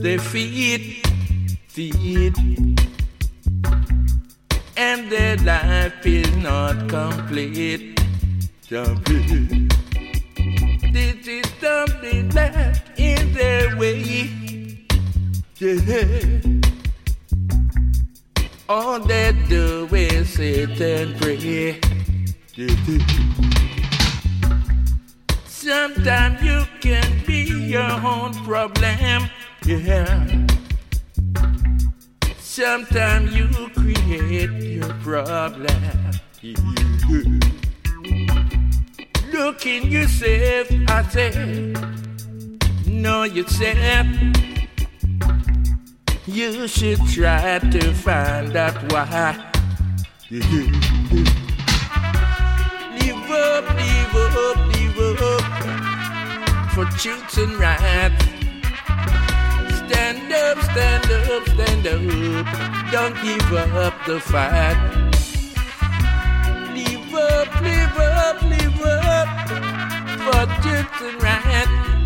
They feed, and their life is not complete. This is something that in their way. All they do is sit and pray. Sometimes you can be your own problem, yeah. Sometimes you create your problem, yeah. Look in yourself, I say, know yourself. You should try to find out why. Live up, live up, live up for truth and right. Stand up, stand up, stand up. Don't give up the fight. Live up, live up, live up for truth and right.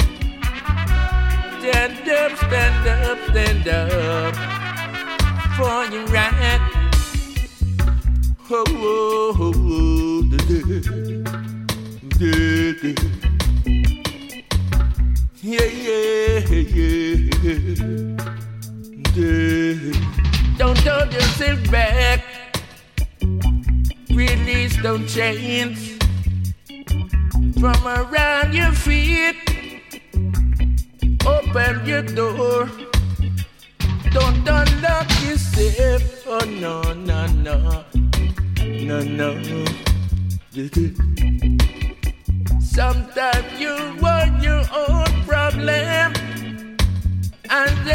Stand up, stand up, stand up for your right. Oh, oh, oh, oh, yeah, yeah, yeah. Don't hold yourself back. Release those chains from around your feet. Open your door. Don't unlock yourself. Oh no, no, no, no, no. Sometimes you want your own problem, and